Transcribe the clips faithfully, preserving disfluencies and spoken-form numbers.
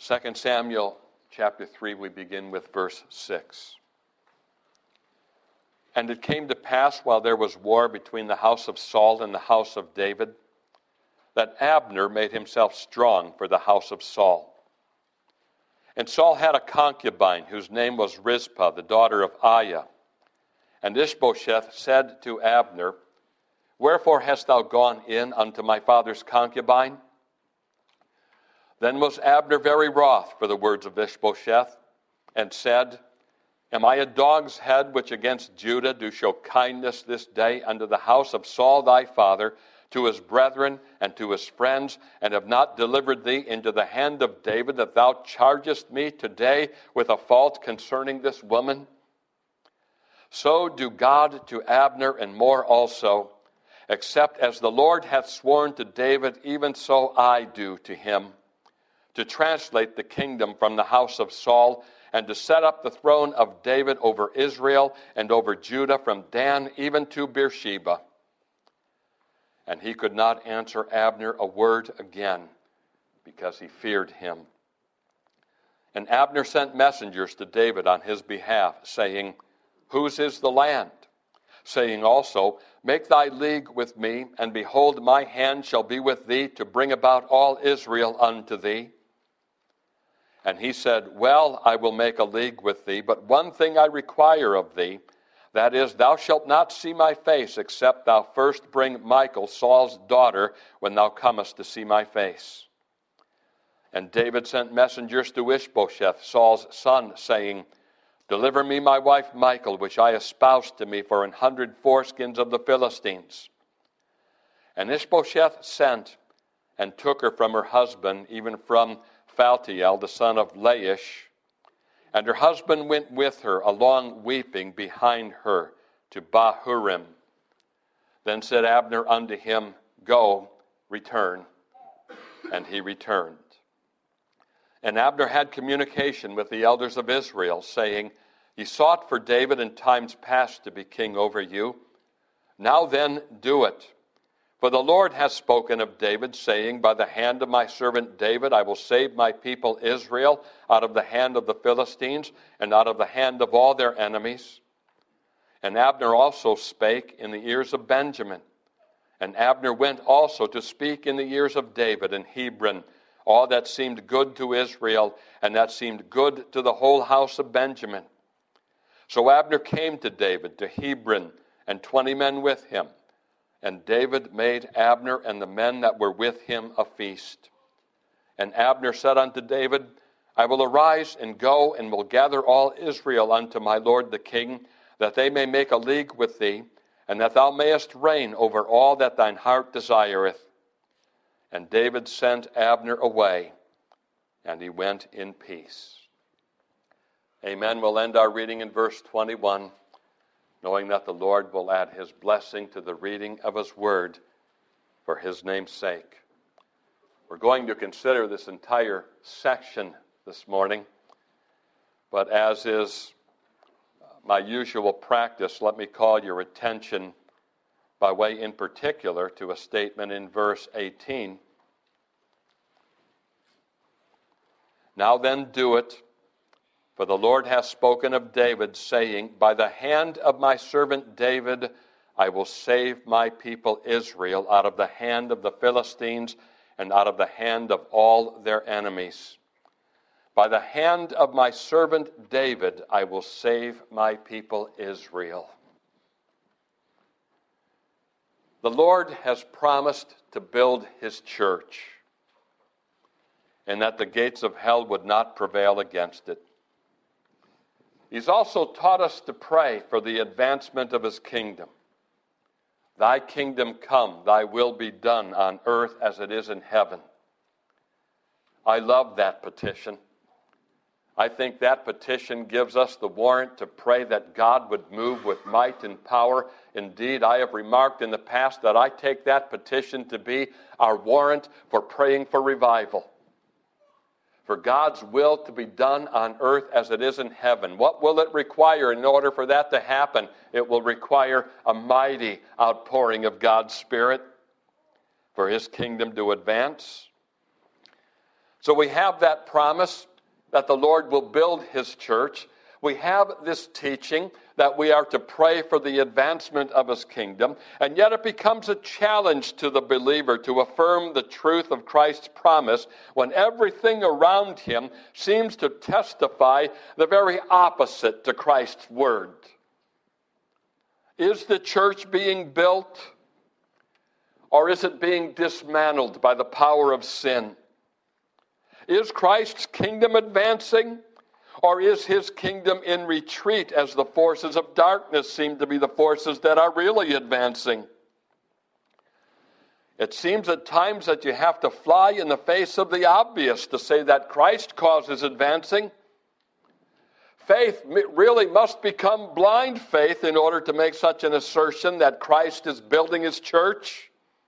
Second Samuel chapter three, we begin with verse six. And it came to pass, while there was war between the house of Saul and the house of David, that Abner made himself strong for the house of Saul. And Saul had a concubine whose name was Rizpah, the daughter of Aiah. And Ishbosheth said to Abner, Wherefore hast thou gone in unto my father's concubine? Then was Abner very wroth for the words of Ishbosheth, and said, Am I a dog's head which against Judah do show kindness this day unto the house of Saul thy father, to his brethren and to his friends, and have not delivered thee into the hand of David, that thou chargest me today with a fault concerning this woman? So do God to Abner, and more also, except as the Lord hath sworn to David, even so I do to him, to translate the kingdom from the house of Saul, and to set up the throne of David over Israel and over Judah from Dan even to Beersheba. And he could not answer Abner a word again, because he feared him. And Abner sent messengers to David on his behalf, saying, Whose is the land? Saying also, Make thy league with me, and behold, my hand shall be with thee, to bring about all Israel unto thee. And he said, Well, I will make a league with thee, but one thing I require of thee, that is, thou shalt not see my face, except thou first bring Michal, Saul's daughter, when thou comest to see my face. And David sent messengers to Ishbosheth, Saul's son, saying, Deliver me my wife Michal, which I espoused to me for an hundred foreskins of the Philistines. And Ishbosheth sent, and took her from her husband, even from Phaltiel, the son of Laish. And her husband went with her, along weeping behind her, to Bahurim. Then said Abner unto him, Go, return. And he returned. And Abner had communication with the elders of Israel, saying, Ye sought for David in times past to be king over you. Now then do it. For the Lord hath spoken of David, saying, By the hand of my servant David I will save my people Israel out of the hand of the Philistines, and out of the hand of all their enemies. And Abner also spake in the ears of Benjamin. And Abner went also to speak in the ears of David in Hebron, all that seemed good to Israel, and that seemed good to the whole house of Benjamin. So Abner came to David to Hebron, and twenty men with him. And David made Abner and the men that were with him a feast. And Abner said unto David, I will arise and go, and will gather all Israel unto my lord the king, that they may make a league with thee, and that thou mayest reign over all that thine heart desireth. And David sent Abner away, and he went in peace. Amen. We'll end our reading in verse twenty-one. Knowing that the Lord will add his blessing to the reading of his word for his name's sake. We're going to consider this entire section this morning, but as is my usual practice, let me call your attention by way in particular to a statement in verse eighteen. Now then do it, for the Lord hath spoken of David, saying, By the hand of my servant David I will save my people Israel out of the hand of the Philistines and out of the hand of all their enemies. By the hand of my servant David I will save my people Israel. The Lord has promised to build his church, and that the gates of hell would not prevail against it. He's also taught us to pray for the advancement of his kingdom. Thy kingdom come, thy will be done on earth as it is in heaven. I love that petition. I think that petition gives us the warrant to pray that God would move with might and power. Indeed, I have remarked in the past that I take that petition to be our warrant for praying for revival. For God's will to be done on earth as it is in heaven. What will it require in order for that to happen? It will require a mighty outpouring of God's Spirit for his kingdom to advance. So we have that promise that the Lord will build his church. We have this teaching that we are to pray for the advancement of his kingdom, and yet it becomes a challenge to the believer to affirm the truth of Christ's promise when everything around him seems to testify the very opposite to Christ's word. Is the church being built, or is it being dismantled by the power of sin? Is Christ's kingdom advancing, or is his kingdom in retreat as the forces of darkness seem to be the forces that are really advancing? It seems at times that you have to fly in the face of the obvious to say that Christ's cause is advancing. Faith really must become blind faith in order to make such an assertion that Christ is building his church.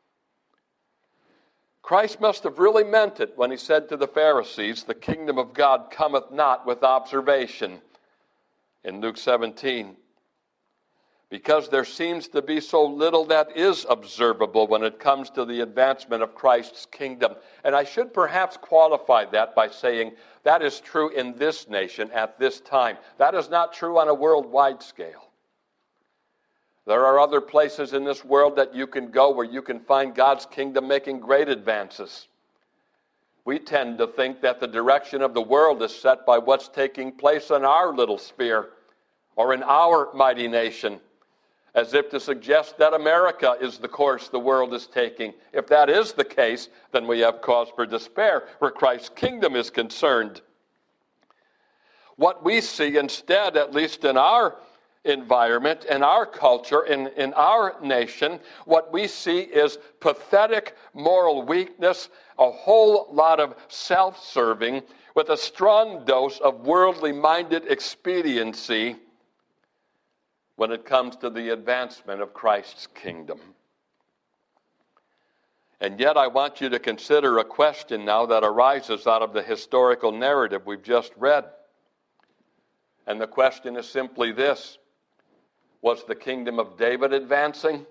Christ must have really meant it when he said to the Pharisees, "The kingdom of God cometh not with observation," in Luke seventeen. Because there seems to be so little that is observable when it comes to the advancement of Christ's kingdom. And I should perhaps qualify that by saying that is true in this nation at this time. That is not true on a worldwide scale. There are other places in this world that you can go where you can find God's kingdom making great advances. We tend to think that the direction of the world is set by what's taking place in our little sphere or in our mighty nation, as if to suggest that America is the course the world is taking. If that is the case, then we have cause for despair where Christ's kingdom is concerned. What we see instead, at least in our environment, in our culture, in, in our nation, what we see is pathetic moral weakness, a whole lot of self-serving with a strong dose of worldly-minded expediency when it comes to the advancement of Christ's kingdom. And yet I want you to consider a question now that arises out of the historical narrative we've just read. And the question is simply this: was the kingdom of David advancing?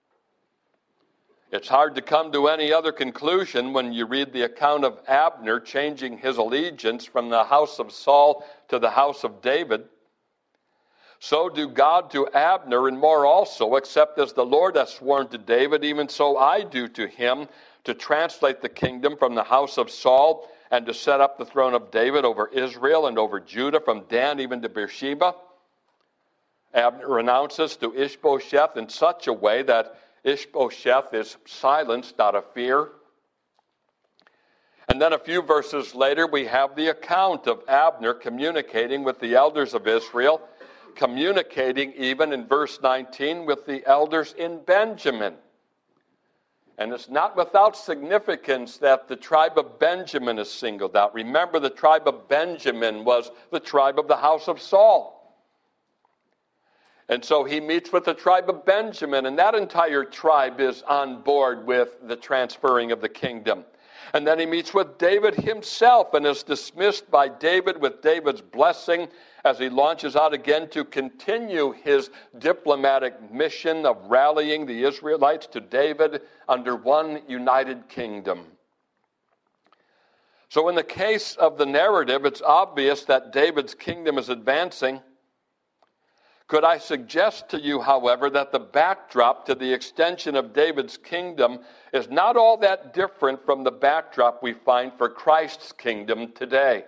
It's hard to come to any other conclusion when you read the account of Abner changing his allegiance from the house of Saul to the house of David. So do God to Abner, and more also, except as the Lord hath sworn to David, even so I do to him, to translate the kingdom from the house of Saul and to set up the throne of David over Israel and over Judah, from Dan even to Beersheba. Abner announces to Ishbosheth in such a way that Ishbosheth is silenced out of fear. And then a few verses later, we have the account of Abner communicating with the elders of Israel, communicating even in verse nineteen with the elders in Benjamin. And it's not without significance that the tribe of Benjamin is singled out. Remember, the tribe of Benjamin was the tribe of the house of Saul. And so he meets with the tribe of Benjamin, and that entire tribe is on board with the transferring of the kingdom. And then he meets with David himself and is dismissed by David with David's blessing as he launches out again to continue his diplomatic mission of rallying the Israelites to David under one united kingdom. So in the case of the narrative, it's obvious that David's kingdom is advancing. Could I suggest to you, however, that the backdrop to the extension of David's kingdom is not all that different from the backdrop we find for Christ's kingdom today?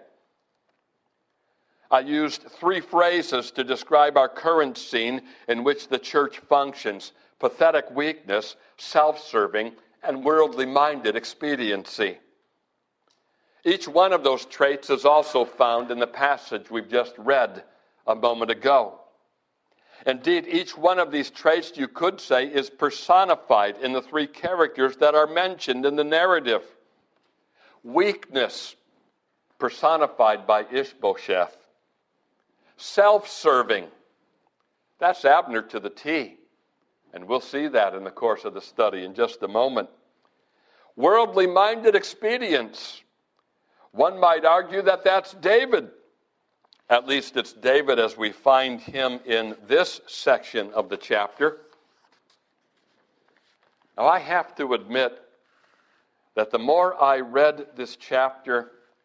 I used three phrases to describe our current scene in which the church functions: pathetic weakness, self-serving, and worldly-minded expediency. Each one of those traits is also found in the passage we've just read a moment ago. Indeed, each one of these traits, you could say, is personified in the three characters that are mentioned in the narrative. Weakness, personified by Ishbosheth. Self-serving, that's Abner to the T. And we'll see that in the course of the study in just a moment. Worldly-minded expedience. One might argue that that's David. At least it's David as we find him in this section of the chapter. Now, I have to admit that the more I read this chapter,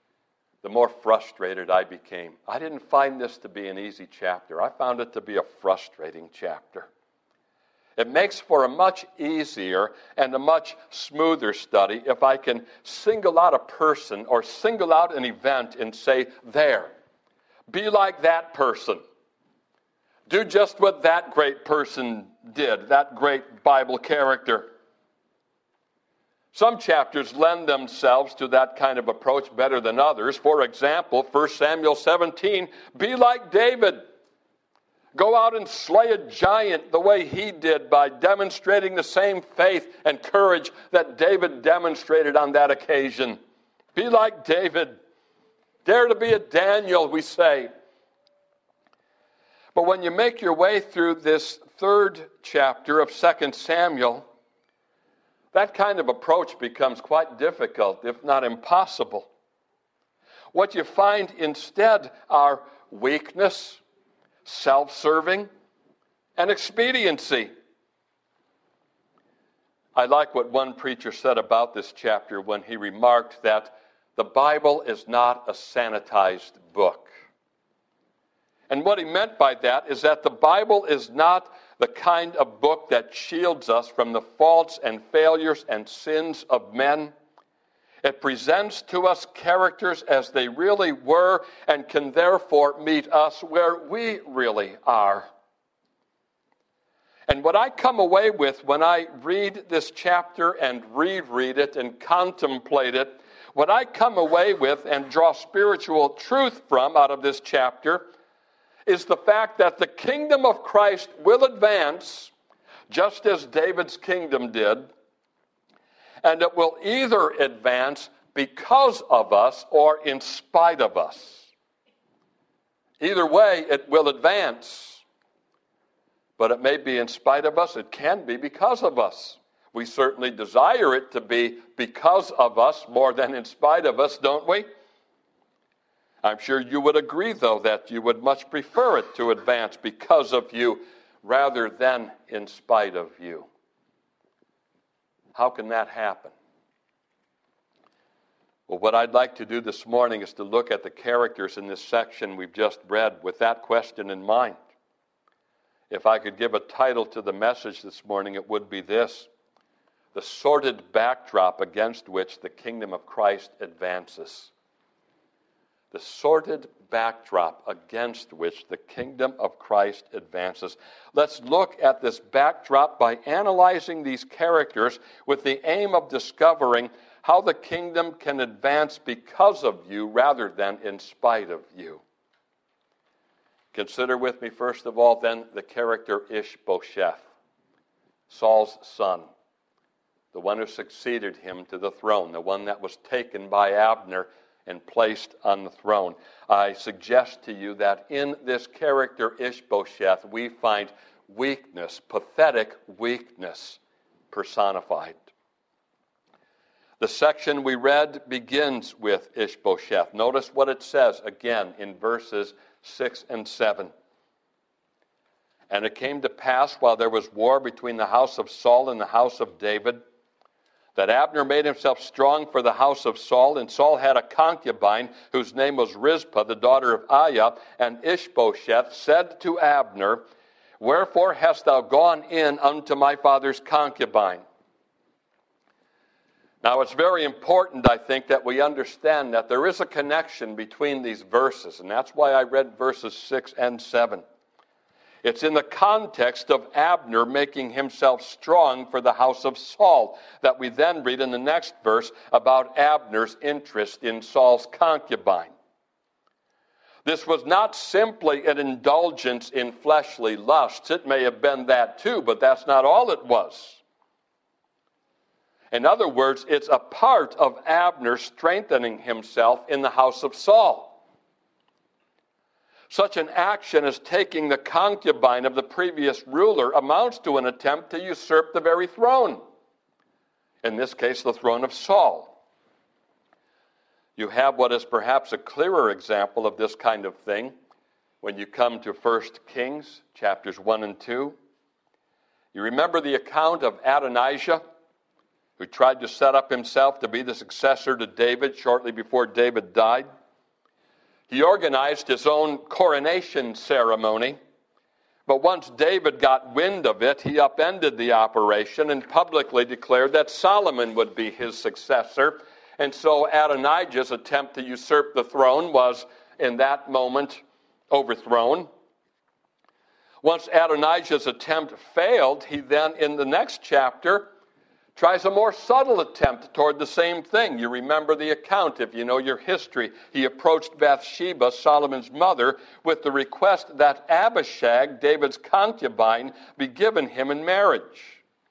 the more frustrated I became. I didn't find this to be an easy chapter. I found it to be a frustrating chapter. It makes for a much easier and a much smoother study if I can single out a person or single out an event and say, there, be like that person. Do just what that great person did, that great Bible character. Some chapters lend themselves to that kind of approach better than others. For example, First Samuel seventeen, be like David. Go out and slay a giant the way he did by demonstrating the same faith and courage that David demonstrated on that occasion. Be like David. Dare to be a Daniel, we say. But when you make your way through this third chapter of Second Samuel, that kind of approach becomes quite difficult, if not impossible. What you find instead are weakness, self-serving, and expediency. I like what one preacher said about this chapter when he remarked that the Bible is not a sanitized book. And what he meant by that is that the Bible is not the kind of book that shields us from the faults and failures and sins of men. It presents to us characters as they really were and can therefore meet us where we really are. And what I come away with when I read this chapter and reread it and contemplate it, what I come away with and draw spiritual truth from out of this chapter is the fact that the kingdom of Christ will advance just as David's kingdom did. And it will either advance because of us or in spite of us. Either way, it will advance. But it may be in spite of us. It can be because of us. We certainly desire it to be because of us more than in spite of us, don't we? I'm sure you would agree, though, that you would much prefer it to advance because of you rather than in spite of you. How can that happen? Well, what I'd like to do this morning is to look at the characters in this section we've just read with that question in mind. If I could give a title to the message this morning, it would be this: the sordid backdrop against which the kingdom of Christ advances. The sordid backdrop against which the kingdom of Christ advances. Let's look at this backdrop by analyzing these characters with the aim of discovering how the kingdom can advance because of you rather than in spite of you. Consider with me, first of all, then, the character Ishbosheth, Saul's son, the one who succeeded him to the throne, the one that was taken by Abner and placed on the throne. I suggest to you that in this character Ishbosheth we find weakness, pathetic weakness personified. The section we read begins with Ishbosheth. Notice what it says again in verses six and seven. And it came to pass, while there was war between the house of Saul and the house of David, that Abner made himself strong for the house of Saul, and Saul had a concubine whose name was Rizpah, the daughter of Aiah, and Ishbosheth said to Abner, Wherefore hast thou gone in unto my father's concubine? Now, it's very important, I think, that we understand that there is a connection between these verses, and that's why I read verses six and seven. It's in the context of Abner making himself strong for the house of Saul that we then read in the next verse about Abner's interest in Saul's concubine. This was not simply an indulgence in fleshly lusts. It may have been that too, but that's not all it was. In other words, it's a part of Abner strengthening himself in the house of Saul. Such an action as taking the concubine of the previous ruler amounts to an attempt to usurp the very throne. In this case, the throne of Saul. You have what is perhaps a clearer example of this kind of thing when you come to First Kings, chapters one and two. You remember the account of Adonijah, who tried to set up himself to be the successor to David shortly before David died. He organized his own coronation ceremony. But once David got wind of it, he upended the operation and publicly declared that Solomon would be his successor. And so Adonijah's attempt to usurp the throne was, in that moment, overthrown. Once Adonijah's attempt failed, he then, in the next chapter, tries a more subtle attempt toward the same thing. You remember the account, if you know your history. He approached Bathsheba, Solomon's mother, with the request that Abishag, David's concubine, be given him in marriage.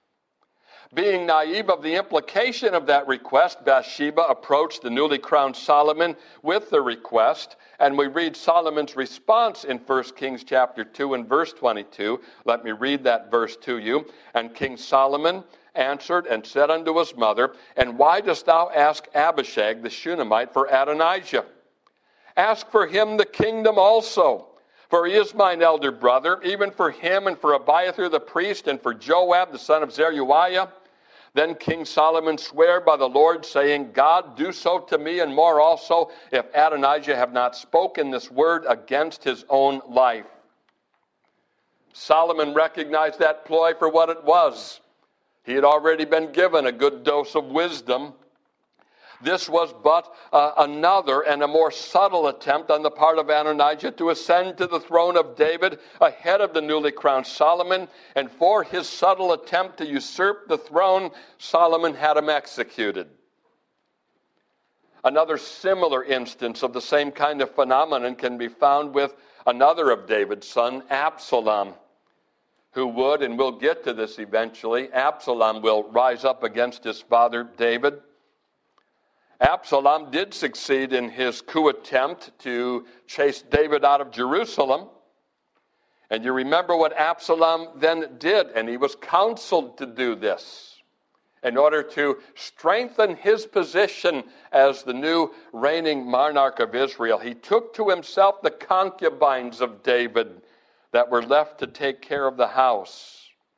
Being naive of the implication of that request, Bathsheba approached the newly crowned Solomon with the request, and we read Solomon's response in First Kings chapter two and verse twenty-two. Let me read that verse to you. And King Solomon answered and said unto his mother, And why dost thou ask Abishag the Shunammite for Adonijah? Ask for him the kingdom also, for he is mine elder brother, even for him and for Abiathar the priest and for Joab the son of Zeruiah. Then King Solomon sware by the Lord, saying, God, do so to me and more also, if Adonijah have not spoken this word against his own life. Solomon recognized that ploy for what it was. He had already been given a good dose of wisdom. This was but uh, another and a more subtle attempt on the part of Adonijah to ascend to the throne of David ahead of the newly crowned Solomon. And for his subtle attempt to usurp the throne, Solomon had him executed. Another similar instance of the same kind of phenomenon can be found with another of David's sons, Absalom, who would, and we'll get to this eventually, Absalom will rise up against his father David. Absalom did succeed in his coup attempt to chase David out of Jerusalem. And you remember what Absalom then did, and he was counseled to do this in order to strengthen his position as the new reigning monarch of Israel. He took to himself the concubines of David that were left to take care of the house.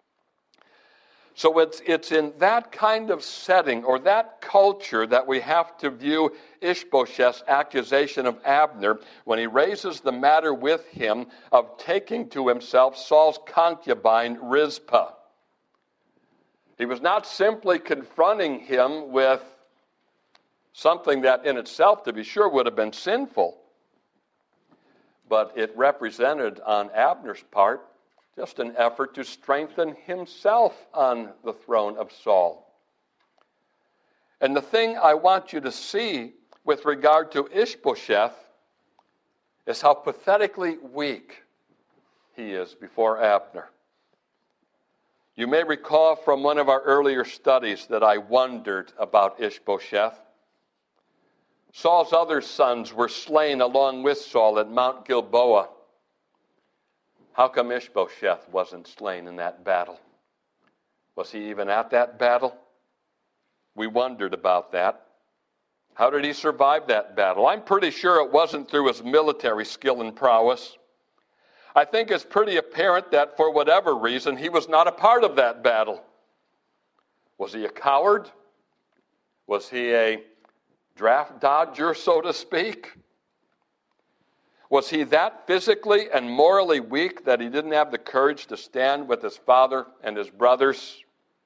So it's, it's in that kind of setting or that culture that we have to view Ishbosheth's accusation of Abner when he raises the matter with him of taking to himself Saul's concubine Rizpah. He was not simply confronting him with something that in itself, to be sure, would have been sinful, but it represented on Abner's part just an effort to strengthen himself on the throne of Saul. And the thing I want you to see with regard to Ishbosheth is how pathetically weak he is before Abner. You may recall from one of our earlier studies that I wondered about Ishbosheth. Saul's other sons were slain along with Saul at Mount Gilboa. How come Ishbosheth wasn't slain in that battle? Was he even at that battle? We wondered about that. How did he survive that battle? I'm pretty sure it wasn't through his military skill and prowess. I think it's pretty apparent that for whatever reason, he was not a part of that battle. Was he a coward? Was he a draft dodger, so to speak? Was he that physically and morally weak that he didn't have the courage to stand with his father and his brothers?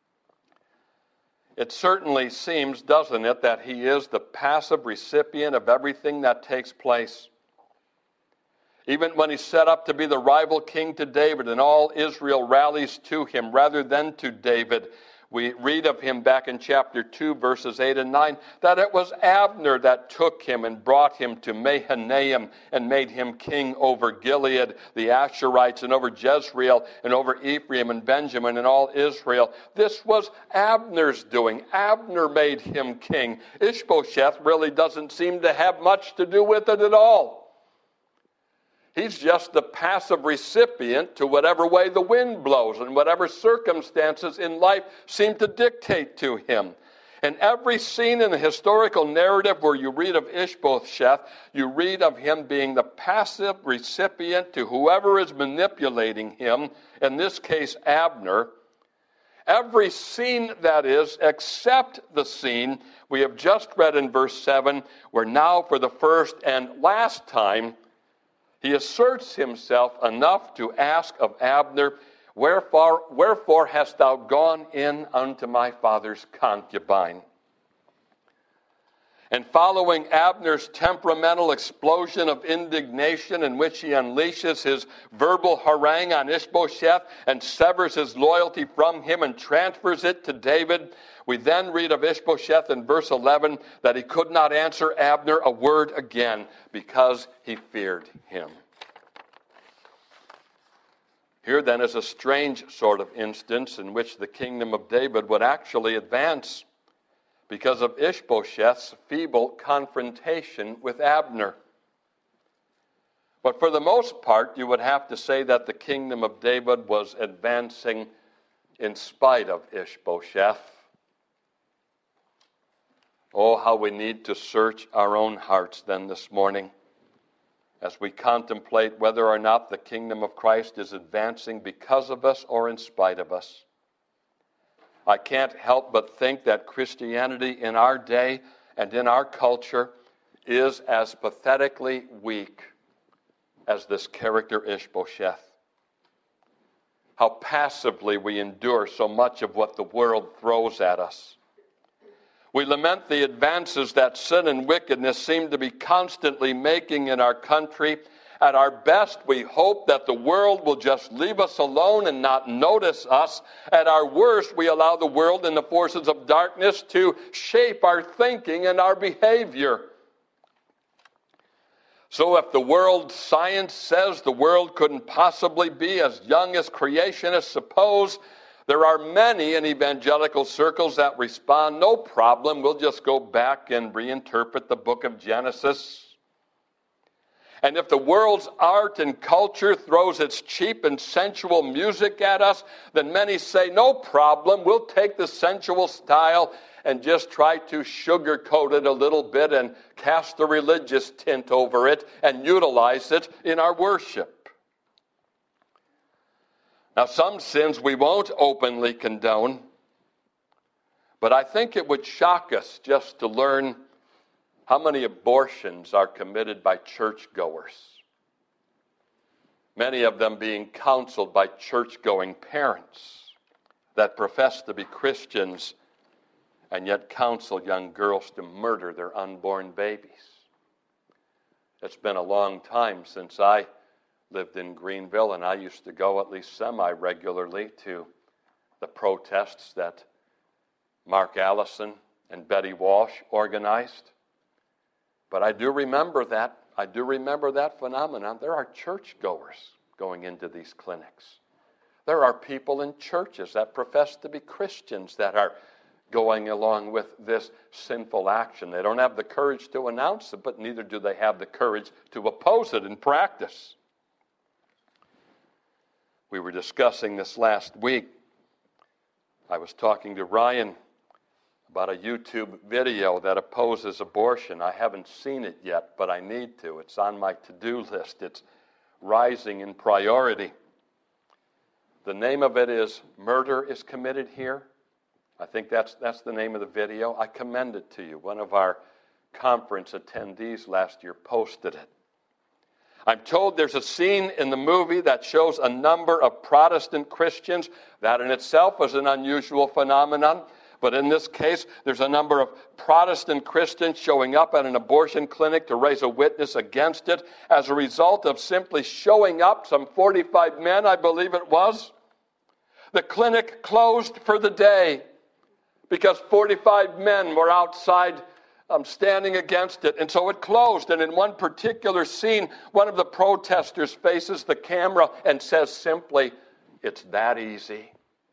It certainly seems, doesn't it, that he is the passive recipient of everything that takes place. Even when he's set up to be the rival king to David and all Israel rallies to him rather than to David, we read of him back in chapter two, verses eight and nine, that it was Abner that took him and brought him to Mahanaim and made him king over Gilead, the Asherites, and over Jezreel, and over Ephraim and Benjamin and all Israel. This was Abner's doing. Abner made him king. Ishbosheth really doesn't seem to have much to do with it at all. He's just the passive recipient to whatever way the wind blows and whatever circumstances in life seem to dictate to him. And every scene in the historical narrative where you read of Ishbosheth, you read of him being the passive recipient to whoever is manipulating him, in this case Abner. Every scene, that is, except the scene we have just read in verse seven, where now for the first and last time, he asserts himself enough to ask of Abner, Wherefore, wherefore hast thou gone in unto my father's concubine? And following Abner's temperamental explosion of indignation in which he unleashes his verbal harangue on Ishbosheth and severs his loyalty from him and transfers it to David, we then read of Ishbosheth in verse eleven that he could not answer Abner a word again because he feared him. Here then is a strange sort of instance in which the kingdom of David would actually advance because of Ishbosheth's feeble confrontation with Abner. But for the most part, you would have to say that the kingdom of David was advancing in spite of Ishbosheth. Oh, how we need to search our own hearts then this morning as we contemplate whether or not the kingdom of Christ is advancing because of us or in spite of us. I can't help but think that Christianity in our day and in our culture is as pathetically weak as this character Ishbosheth. How passively we endure so much of what the world throws at us. We lament the advances that sin and wickedness seem to be constantly making in our country. At our best, we hope that the world will just leave us alone and not notice us. At our worst, we allow the world and the forces of darkness to shape our thinking and our behavior. So if the world science says the world couldn't possibly be as young as creationists suppose, there are many in evangelical circles that respond, no problem, we'll just go back and reinterpret the book of Genesis. And if the world's art and culture throws its cheap and sensual music at us, then many say, no problem, we'll take the sensual style and just try to sugarcoat it a little bit and cast a religious tint over it and utilize it in our worship. Now, some sins we won't openly condone, but I think it would shock us just to learn how many abortions are committed by churchgoers, many of them being counseled by church-going parents that profess to be Christians and yet counsel young girls to murder their unborn babies. It's been a long time since I lived in Greenville, and I used to go at least semi-regularly to the protests that Mark Allison and Betty Walsh organized. But I do remember that. I do remember that phenomenon. There are churchgoers going into these clinics. There are people in churches that profess to be Christians that are going along with this sinful action. They don't have the courage to announce it, but neither do they have the courage to oppose it in practice. We were discussing this last week. I was talking to Ryan about a YouTube video that opposes abortion. I haven't seen it yet, but I need to. It's on my to-do list. It's rising in priority. The name of it is Murder is Committed Here. I think that's that's the name of the video. I commend it to you. One of our conference attendees last year posted it. I'm told there's a scene in the movie that shows a number of Protestant Christians. That in itself is an unusual phenomenon. But in this case, there's a number of Protestant Christians showing up at an abortion clinic to raise a witness against it. As a result of simply showing up, some forty-five men, I believe it was, the clinic closed for the day because forty-five men were outside um, standing against it. And so it closed. And in one particular scene, one of the protesters faces the camera and says simply, "It's that easy."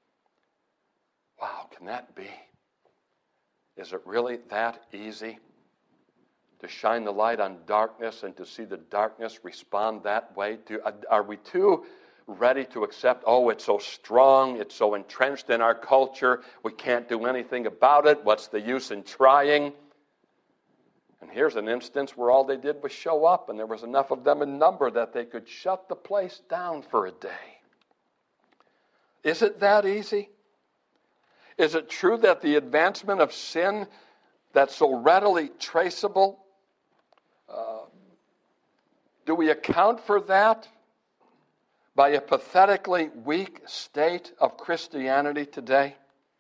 Wow, can that be? Is it really that easy to shine the light on darkness and to see the darkness respond that way? Do, are we too ready to accept, oh, it's so strong, it's so entrenched in our culture, we can't do anything about it, what's the use in trying? And here's an instance where all they did was show up, and there was enough of them in number that they could shut the place down for a day. Is it that easy? Is it true that the advancement of sin that's so readily traceable, uh, do we account for that by a pathetically weak state of Christianity today?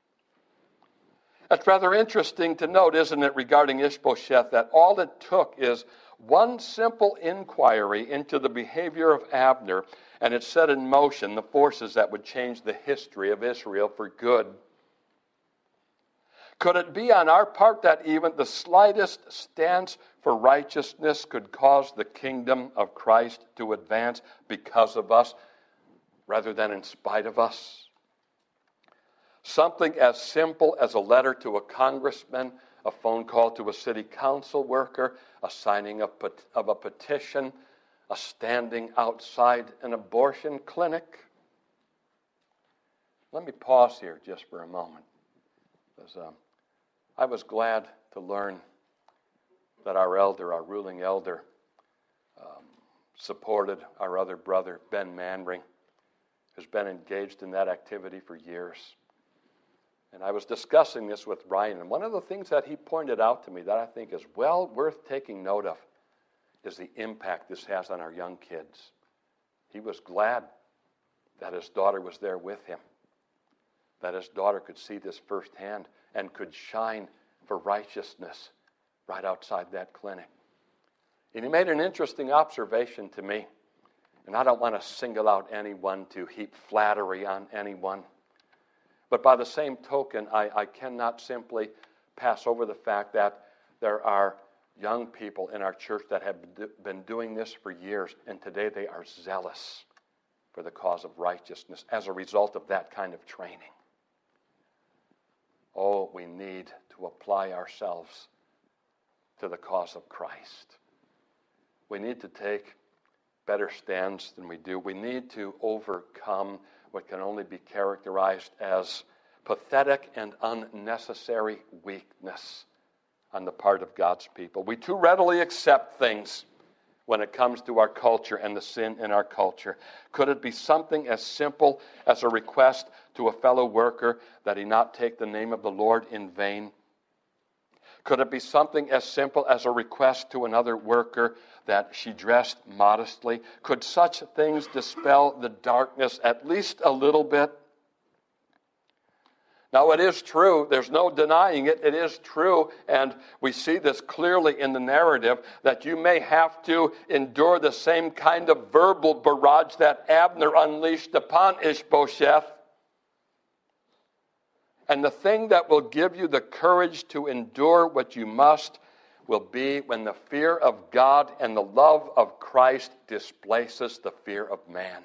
It's rather interesting to note, isn't it, regarding Ishbosheth, that all it took is one simple inquiry into the behavior of Abner, and it set in motion the forces that would change the history of Israel for good. Could it be on our part that even the slightest stance for righteousness could cause the kingdom of Christ to advance because of us rather than in spite of us? Something as simple as a letter to a congressman, a phone call to a city council worker, a signing of a petition, a standing outside an abortion clinic. Let me pause here just for a moment. Because, um, I was glad to learn that our elder, our ruling elder, um, supported our other brother, Ben Manring, who's been engaged in that activity for years. And I was discussing this with Ryan, and one of the things that he pointed out to me that I think is well worth taking note of is the impact this has on our young kids. He was glad that his daughter was there with him, that his daughter could see this firsthand and could shine for righteousness right outside that clinic. And he made an interesting observation to me, and I don't want to single out anyone to heap flattery on anyone. But by the same token, I, I cannot simply pass over the fact that there are young people in our church that have been doing this for years, and today they are zealous for the cause of righteousness as a result of that kind of training. Oh, we need to apply ourselves to the cause of Christ. We need to take better stands than we do. We need to overcome what can only be characterized as pathetic and unnecessary weakness on the part of God's people. We too readily accept things when it comes to our culture and the sin in our culture. Could it be something as simple as a request to a fellow worker that he not take the name of the Lord in vain? Could it be something as simple as a request to another worker that she dressed modestly? Could such things dispel the darkness at least a little bit? Now, it is true, there's no denying it, it is true, and we see this clearly in the narrative, that you may have to endure the same kind of verbal barrage that Abner unleashed upon Ishbosheth. And the thing that will give you the courage to endure what you must will be when the fear of God and the love of Christ displaces the fear of man.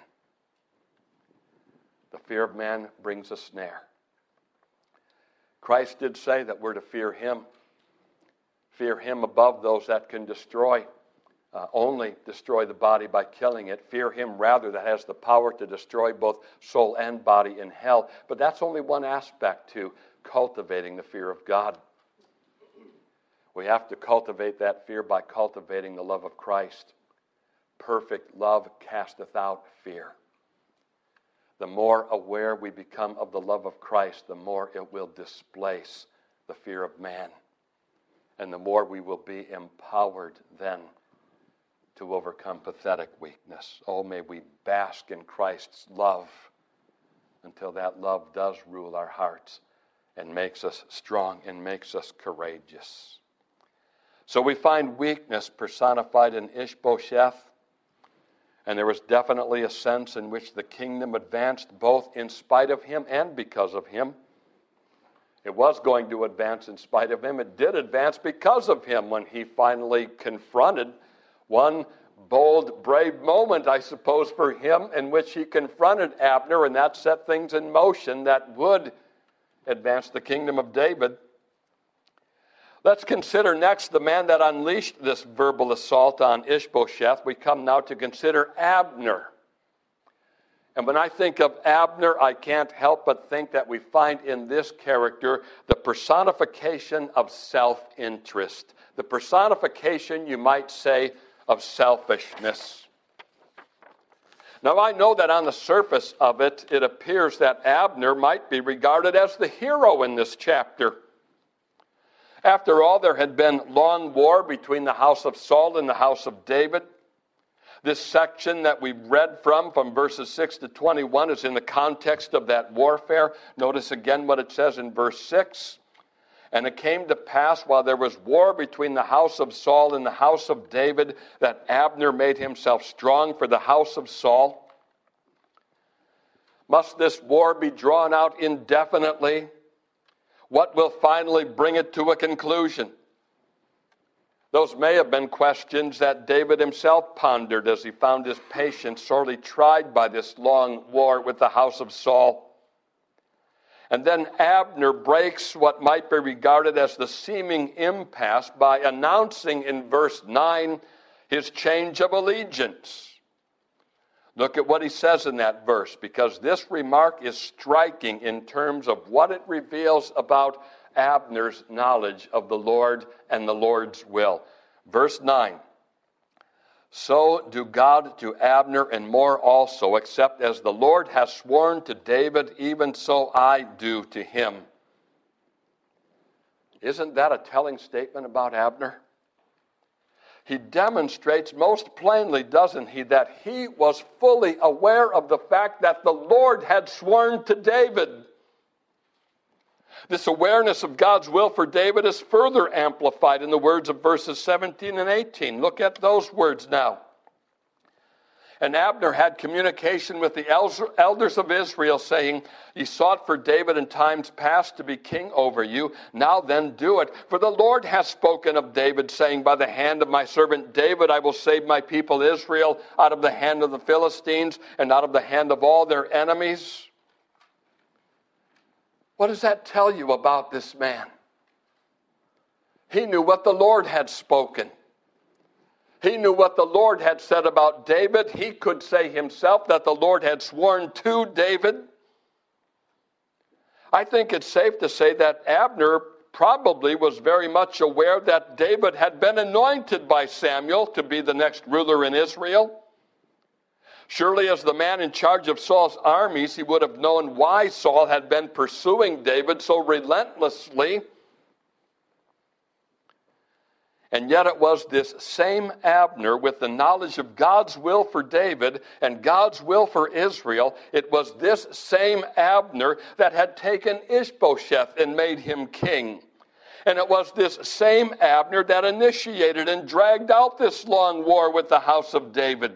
The fear of man brings a snare. Christ did say that we're to fear him. Fear him above those that can destroy, uh, only destroy the body by killing it. Fear him rather that has the power to destroy both soul and body in hell. But that's only one aspect to cultivating the fear of God. We have to cultivate that fear by cultivating the love of Christ. Perfect love casteth out fear. The more aware we become of the love of Christ, the more it will displace the fear of man. And the more we will be empowered then to overcome pathetic weakness. Oh, may we bask in Christ's love until that love does rule our hearts and makes us strong and makes us courageous. So we find weakness personified in Ishbosheth. And there was definitely a sense in which the kingdom advanced both in spite of him and because of him. It was going to advance in spite of him. It did advance because of him when he finally confronted one bold, brave moment, I suppose, for him in which he confronted Abner, and that set things in motion that would advance the kingdom of David. Let's consider next the man that unleashed this verbal assault on Ishbosheth. We come now to consider Abner. And when I think of Abner, I can't help but think that we find in this character the personification of self-interest. The personification, you might say, of selfishness. Now, I know that on the surface of it, it appears that Abner might be regarded as the hero in this chapter. After all, there had been long war between the house of Saul and the house of David. This section that we read from, from verses six to twenty-one, is in the context of that warfare. Notice again what it says in verse six. And it came to pass, while there was war between the house of Saul and the house of David, that Abner made himself strong for the house of Saul. Must this war be drawn out indefinitely? What will finally bring it to a conclusion? Those may have been questions that David himself pondered as he found his patience sorely tried by this long war with the house of Saul. And then Abner breaks what might be regarded as the seeming impasse by announcing in verse nine his change of allegiance. Look at what he says in that verse, because this remark is striking in terms of what it reveals about Abner's knowledge of the Lord and the Lord's will. Verse nine. So do God to Abner and more also, except as the Lord has sworn to David, even so I do to him. Isn't that a telling statement about Abner? He demonstrates most plainly, doesn't he, that he was fully aware of the fact that the Lord had sworn to David. This awareness of God's will for David is further amplified in the words of verses seventeen and eighteen. Look at those words now. And Abner had communication with the elders of Israel, saying, Ye sought for David in times past to be king over you. Now then do it. For the Lord hath spoken of David, saying, By the hand of my servant David I will save my people Israel out of the hand of the Philistines and out of the hand of all their enemies. What does that tell you about this man? He knew what the Lord had spoken. He knew what the Lord had said about David. He could say himself that the Lord had sworn to David. I think it's safe to say that Abner probably was very much aware that David had been anointed by Samuel to be the next ruler in Israel. Surely as the man in charge of Saul's armies, he would have known why Saul had been pursuing David so relentlessly. And yet it was this same Abner, with the knowledge of God's will for David and God's will for Israel, it was this same Abner that had taken Ishbosheth and made him king. And it was this same Abner that initiated and dragged out this long war with the house of David.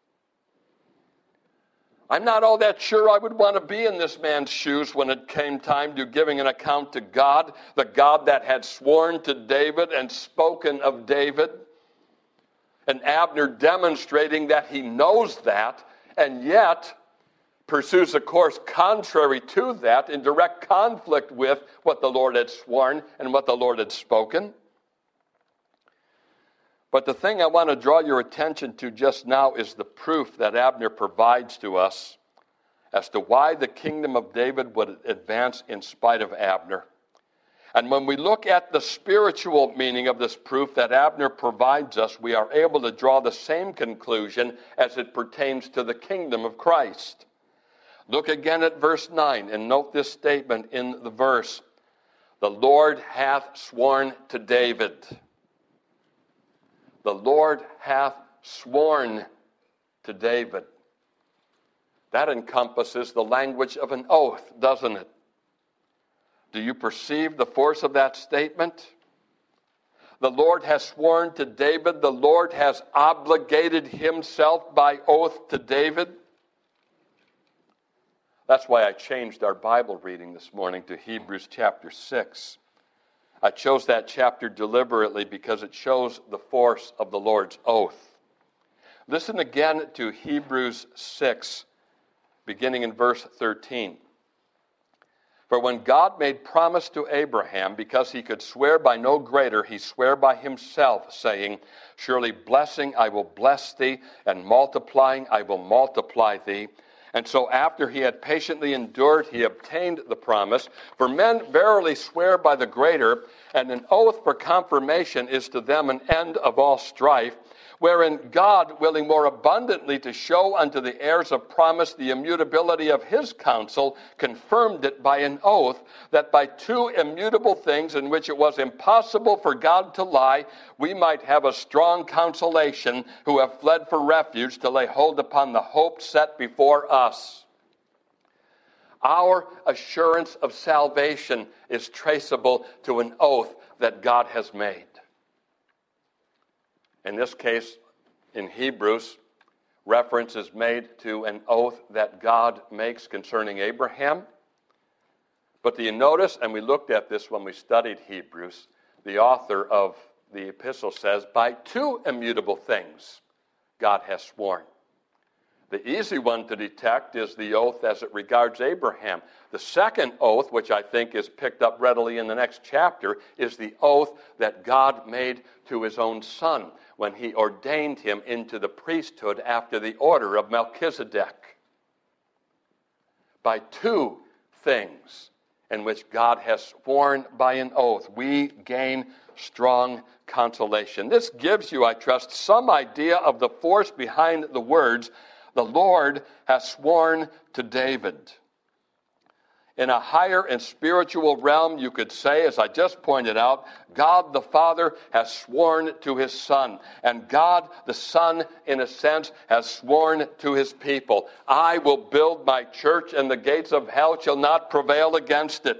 I'm not all that sure I would want to be in this man's shoes when it came time to giving an account to God, the God that had sworn to David and spoken of David. And Abner demonstrating that he knows that, and yet pursues a course contrary to that, in direct conflict with what the Lord had sworn and what the Lord had spoken. But the thing I want to draw your attention to just now is the proof that Abner provides to us as to why the kingdom of David would advance in spite of Abner. And when we look at the spiritual meaning of this proof that Abner provides us, we are able to draw the same conclusion as it pertains to the kingdom of Christ. Look again at verse nine and note this statement in the verse. The Lord hath sworn to David. The Lord hath sworn to David. That encompasses the language of an oath, doesn't it? Do you perceive the force of that statement? The Lord has sworn to David. The Lord has obligated himself by oath to David. That's why I changed our Bible reading this morning to Hebrews chapter six. I chose that chapter deliberately because it shows the force of the Lord's oath. Listen again to Hebrews six, beginning in verse thirteen. For when God made promise to Abraham, because he could swear by no greater, he sware by himself, saying, Surely blessing I will bless thee, and multiplying I will multiply thee. And so after he had patiently endured, he obtained the promise. For men verily swear by the greater, and an oath for confirmation is to them an end of all strife, wherein God, willing more abundantly to show unto the heirs of promise the immutability of his counsel, confirmed it by an oath, that by two immutable things in which it was impossible for God to lie, we might have a strong consolation, who have fled for refuge to lay hold upon the hope set before us. Our assurance of salvation is traceable to an oath that God has made. In this case, in Hebrews, reference is made to an oath that God makes concerning Abraham. But do you notice, and we looked at this when we studied Hebrews, the author of the epistle says, by two immutable things God has sworn. The easy one to detect is the oath as it regards Abraham. The second oath, which I think is picked up readily in the next chapter, is the oath that God made to his own son when he ordained him into the priesthood after the order of Melchizedek. By two things in which God has sworn by an oath, we gain strong consolation. This gives you, I trust, some idea of the force behind the words, the Lord has sworn to David. In a higher and spiritual realm, you could say, as I just pointed out, God the Father has sworn to his Son. And God the Son, in a sense, has sworn to his people. I will build my church, and the gates of hell shall not prevail against it.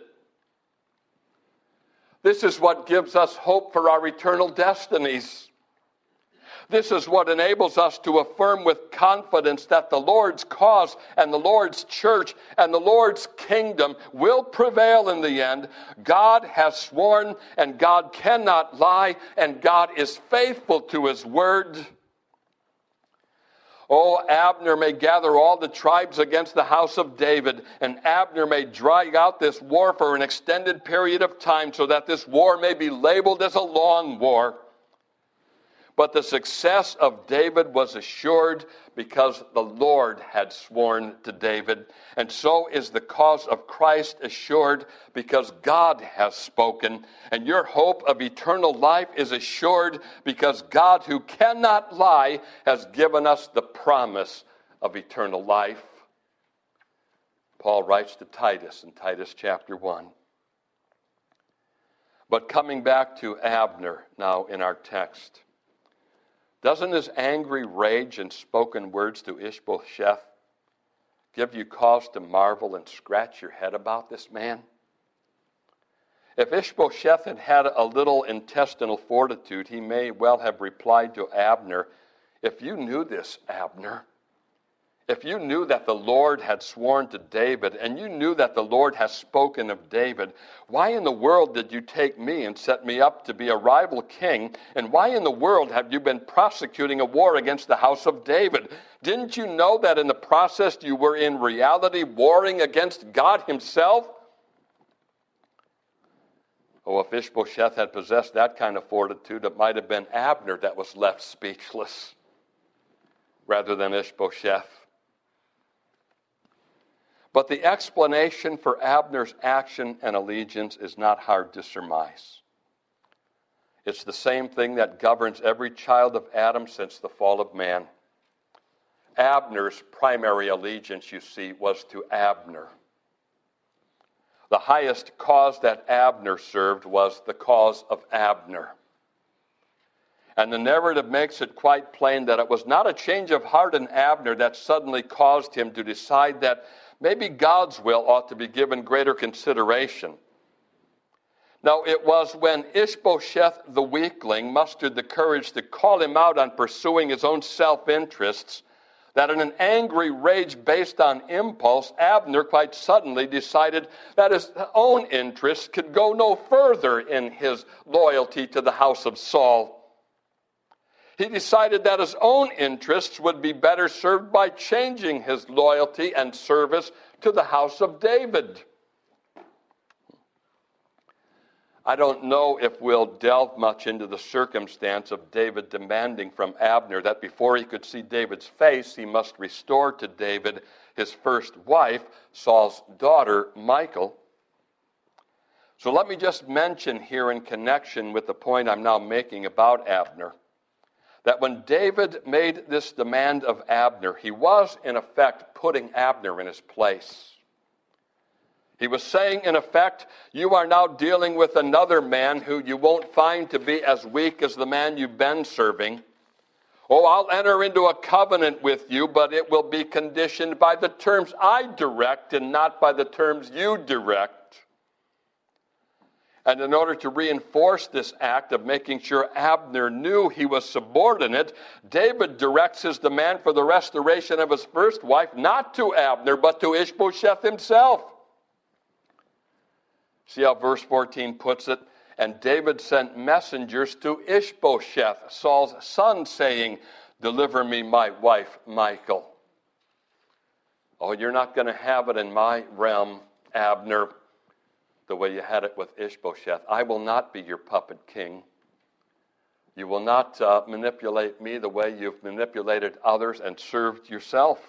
This is what gives us hope for our eternal destinies. This is what enables us to affirm with confidence that the Lord's cause and the Lord's church and the Lord's kingdom will prevail in the end. God has sworn, and God cannot lie, and God is faithful to his word. Oh, Abner may gather all the tribes against the house of David, and Abner may drag out this war for an extended period of time so that this war may be labeled as a long war. But the success of David was assured because the Lord had sworn to David. And so is the cause of Christ assured because God has spoken. And your hope of eternal life is assured because God, who cannot lie, has given us the promise of eternal life. Paul writes to Titus in Titus chapter one. But coming back to Abner now in our text, doesn't his angry rage and spoken words to Ishbosheth give you cause to marvel and scratch your head about this man? If Ishbosheth had had a little intestinal fortitude, he may well have replied to Abner, if you knew this, Abner, if you knew that the Lord had sworn to David, and you knew that the Lord has spoken of David, why in the world did you take me and set me up to be a rival king? And why in the world have you been prosecuting a war against the house of David? Didn't you know that in the process you were in reality warring against God himself? Oh, if Ishbosheth had possessed that kind of fortitude, it might have been Abner that was left speechless rather than Ishbosheth. But the explanation for Abner's action and allegiance is not hard to surmise. It's the same thing that governs every child of Adam since the fall of man. Abner's primary allegiance, you see, was to Abner. The highest cause that Abner served was the cause of Abner. And the narrative makes it quite plain that it was not a change of heart in Abner that suddenly caused him to decide that maybe God's will ought to be given greater consideration. Now, it was when Ishbosheth the weakling mustered the courage to call him out on pursuing his own self-interests that in an angry rage based on impulse, Abner quite suddenly decided that his own interests could go no further in his loyalty to the house of Saul. He decided that his own interests would be better served by changing his loyalty and service to the house of David. I don't know if we'll delve much into the circumstance of David demanding from Abner that before he could see David's face, he must restore to David his first wife, Saul's daughter, Michal. So let me just mention here in connection with the point I'm now making about Abner, that when David made this demand of Abner, he was in effect putting Abner in his place. He was saying, in effect, you are now dealing with another man who you won't find to be as weak as the man you've been serving. Oh, I'll enter into a covenant with you, but it will be conditioned by the terms I direct and not by the terms you direct. And in order to reinforce this act of making sure Abner knew he was subordinate, David directs his demand for the restoration of his first wife not to Abner, but to Ishbosheth himself. See how verse fourteen puts it? And David sent messengers to Ishbosheth, Saul's son, saying, deliver me my wife, Michal. Oh, you're not going to have it in my realm, Abner, the way you had it with Ishbosheth. I will not be your puppet king. You will not uh, manipulate me the way you've manipulated others and served yourself.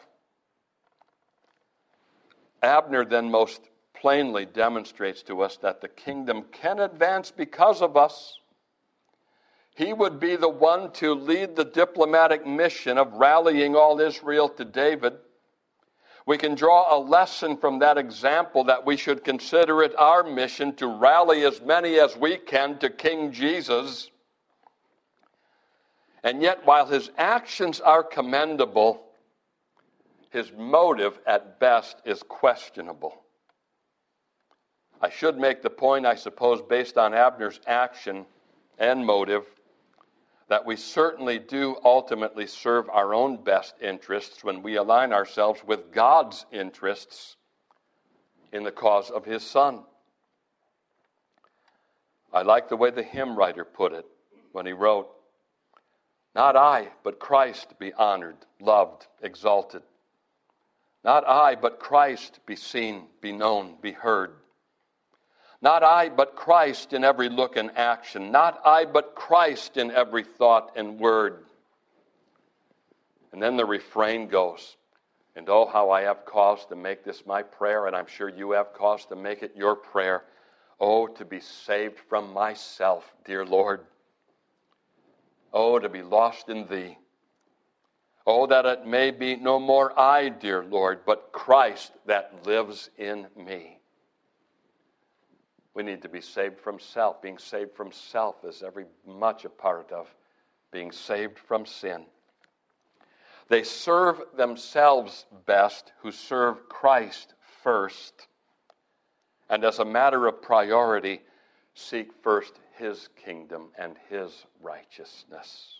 Abner then most plainly demonstrates to us that the kingdom can advance because of us. He would be the one to lead the diplomatic mission of rallying all Israel to David. We can draw a lesson from that example that we should consider it our mission to rally as many as we can to King Jesus. And yet, while his actions are commendable, his motive at best is questionable. I should make the point, I suppose, based on Abner's action and motive, that we certainly do ultimately serve our own best interests when we align ourselves with God's interests in the cause of his Son. I like the way the hymn writer put it when he wrote, not I, but Christ be honored, loved, exalted. Not I, but Christ be seen, be known, be heard. Not I, but Christ in every look and action. Not I, but Christ in every thought and word. And then the refrain goes, and oh, how I have cause to make this my prayer, and I'm sure you have cause to make it your prayer. Oh, to be saved from myself, dear Lord. Oh, to be lost in thee. Oh, that it may be no more I, dear Lord, but Christ that lives in me. We need to be saved from self. Being saved from self is every much a part of being saved from sin. They serve themselves best who serve Christ first, and as a matter of priority, seek first his kingdom and his righteousness.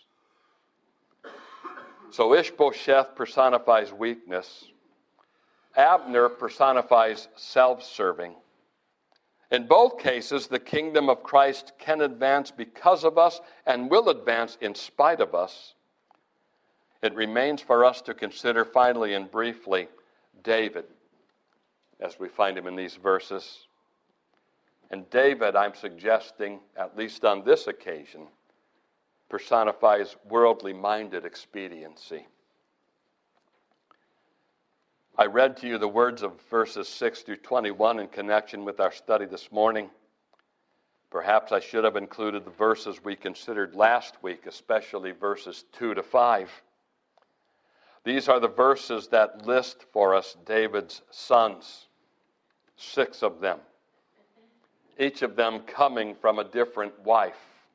So Ishbosheth personifies weakness. Abner personifies self-serving. In both cases, the kingdom of Christ can advance because of us and will advance in spite of us. It remains for us to consider finally and briefly David, as we find him in these verses. And David, I'm suggesting, at least on this occasion, personifies worldly-minded expediency. I read to you the words of verses six through twenty-one in connection with our study this morning. Perhaps I should have included the verses we considered last week, especially verses two to five. These are the verses that list for us David's sons, six of them, each of them coming from a different wife.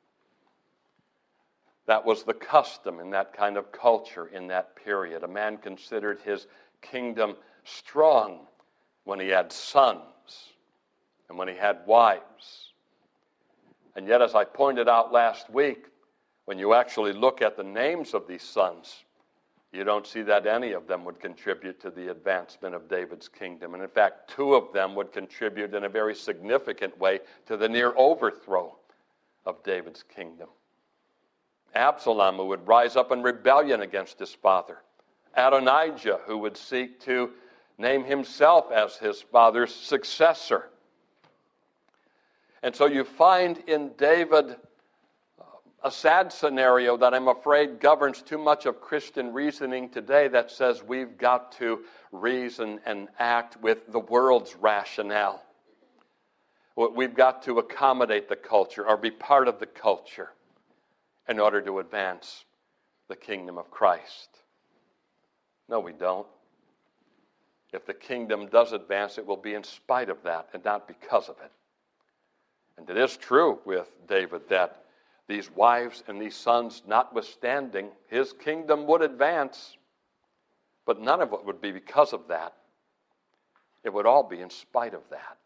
That was the custom in that kind of culture in that period. A man considered his kingdom strong when he had sons and when he had wives. And yet, as I pointed out last week, when you actually look at the names of these sons, you don't see that any of them would contribute to the advancement of David's kingdom. And in fact, two of them would contribute in a very significant way to the near overthrow of David's kingdom. Absalom, who would rise up in rebellion against his father. Adonijah, who would seek to name himself as his father's successor. And so you find in David a sad scenario that I'm afraid governs too much of Christian reasoning today that says we've got to reason and act with the world's rationale. We've got to accommodate the culture or be part of the culture in order to advance the kingdom of Christ. No, we don't. If the kingdom does advance, it will be in spite of that and not because of it. And it is true with David that these wives and these sons notwithstanding, his kingdom would advance, but none of it would be because of that. It would all be in spite of that.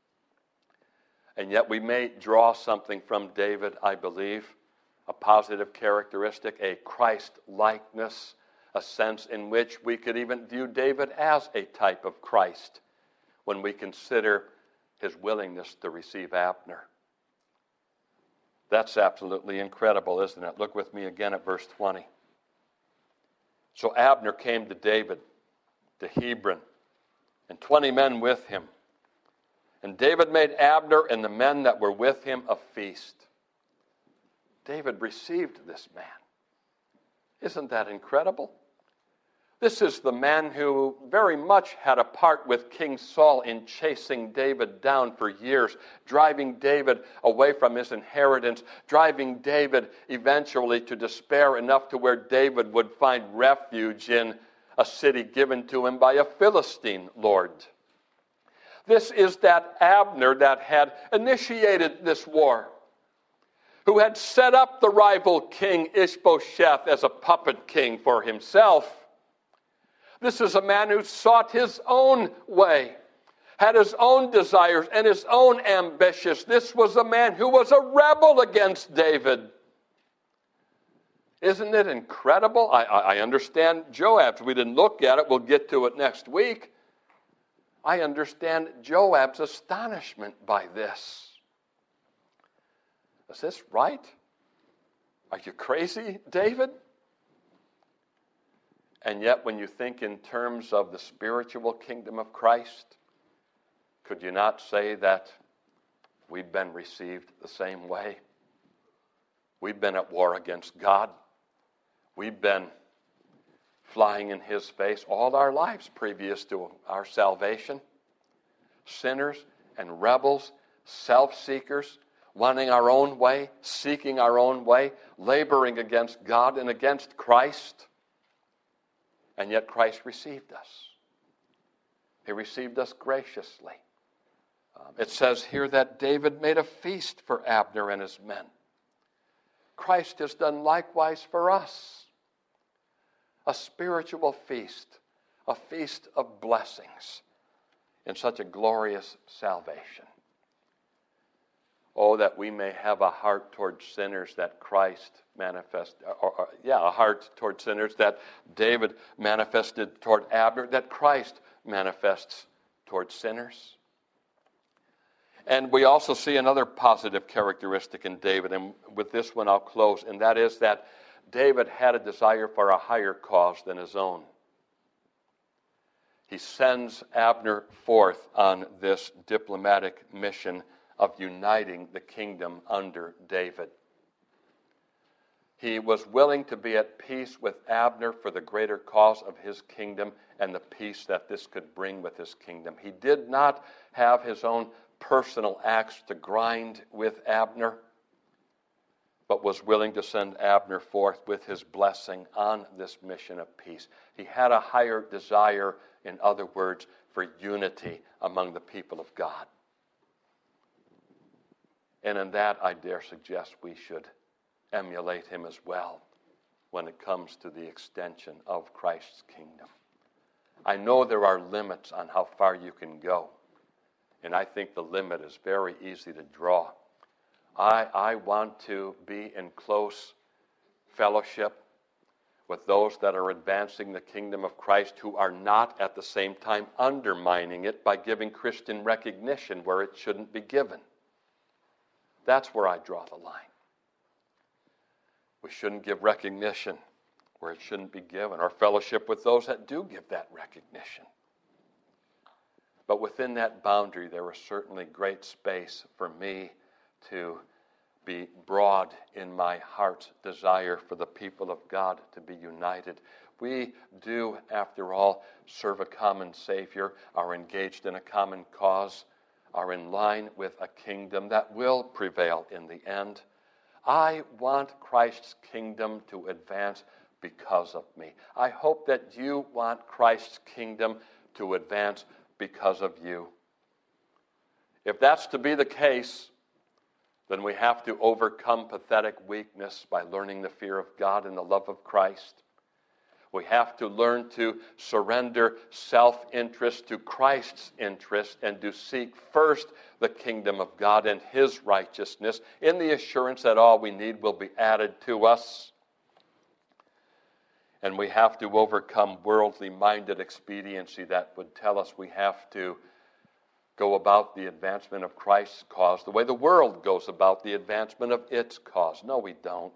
And yet we may draw something from David, I believe, a positive characteristic, a Christ-likeness, a sense in which we could even view David as a type of Christ when we consider his willingness to receive Abner. That's absolutely incredible, isn't it? Look with me again at verse twenty. So Abner came to David, to Hebron, and twenty men with him. And David made Abner and the men that were with him a feast. David received this man. Isn't that incredible? This is the man who very much had a part with King Saul in chasing David down for years, driving David away from his inheritance, driving David eventually to despair enough to where David would find refuge in a city given to him by a Philistine lord. This is that Abner that had initiated this war, who had set up the rival king Ishbosheth as a puppet king for himself. This is a man who sought his own way, had his own desires and his own ambitions. This was a man who was a rebel against David. Isn't it incredible? I, I, I understand Joab's. We didn't look at it. We'll get to it next week. I understand Joab's astonishment by this. Is this right? Are you crazy, David? And yet, when you think in terms of the spiritual kingdom of Christ, could you not say that we've been received the same way? We've been at war against God. We've been flying in his face all our lives previous to our salvation. Sinners and rebels, self-seekers, wanting our own way, seeking our own way, laboring against God and against Christ. And yet Christ received us. He received us graciously. Um, it says here that David made a feast for Abner and his men. Christ has done likewise for us. A spiritual feast, a feast of blessings in such a glorious salvation. Oh, that we may have a heart toward sinners that Christ manifested, or, or, yeah, a heart toward sinners that David manifested toward Abner, that Christ manifests toward sinners. And we also see another positive characteristic in David, and with this one I'll close, and that is that David had a desire for a higher cause than his own. He sends Abner forth on this diplomatic mission of uniting the kingdom under David. He was willing to be at peace with Abner for the greater cause of his kingdom and the peace that this could bring with his kingdom. He did not have his own personal axe to grind with Abner, but was willing to send Abner forth with his blessing on this mission of peace. He had a higher desire, in other words, for unity among the people of God. And in that, I dare suggest we should emulate him as well when it comes to the extension of Christ's kingdom. I know there are limits on how far you can go, and I think the limit is very easy to draw. I, I want to be in close fellowship with those that are advancing the kingdom of Christ who are not at the same time undermining it by giving Christian recognition where it shouldn't be given. That's where I draw the line. We shouldn't give recognition where it shouldn't be given, or fellowship with those that do give that recognition. But within that boundary, there is certainly great space for me to be broad in my heart's desire for the people of God to be united. We do, after all, serve a common Savior, are engaged in a common cause. are in line with a kingdom that will prevail in the end. I want Christ's kingdom to advance because of me. I hope that you want Christ's kingdom to advance because of you. If that's to be the case, then we have to overcome pathetic weakness by learning the fear of God and the love of Christ. We have to learn to surrender self-interest to Christ's interest and to seek first the kingdom of God and His righteousness in the assurance that all we need will be added to us. And we have to overcome worldly-minded expediency that would tell us we have to go about the advancement of Christ's cause the way the world goes about the advancement of its cause. No, we don't.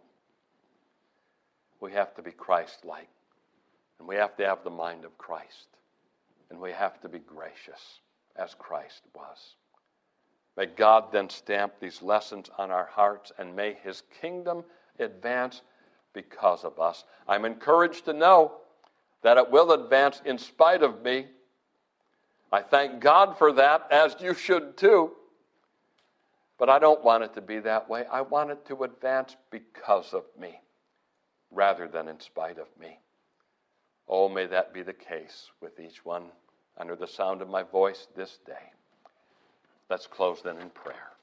We have to be Christ-like. And we have to have the mind of Christ. And we have to be gracious as Christ was. May God then stamp these lessons on our hearts, and may His kingdom advance because of us. I'm encouraged to know that it will advance in spite of me. I thank God for that, as you should too. But I don't want it to be that way. I want it to advance because of me, rather than in spite of me. Oh, may that be the case with each one under the sound of my voice this day. Let's close then in prayer.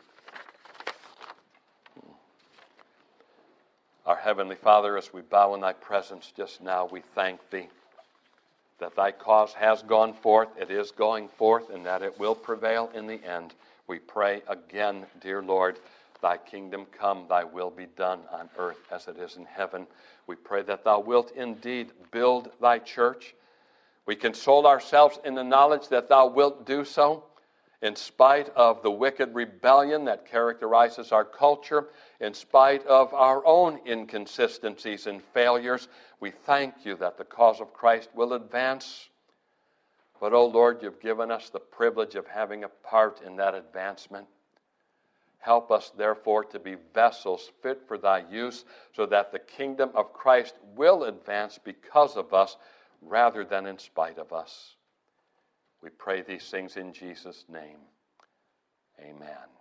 Our Heavenly Father, as we bow in Thy presence just now, we thank Thee that Thy cause has gone forth, it is going forth, and that it will prevail in the end. We pray again, dear Lord, Thy kingdom come, Thy will be done on earth as it is in heaven. We pray that Thou wilt indeed build Thy church. We console ourselves in the knowledge that Thou wilt do so, in spite of the wicked rebellion that characterizes our culture, in spite of our own inconsistencies and failures. We thank You that the cause of Christ will advance. But, oh Lord, You've given us the privilege of having a part in that advancement. Help us, therefore, to be vessels fit for Thy use, so that the kingdom of Christ will advance because of us, rather than in spite of us. We pray these things in Jesus' name. Amen.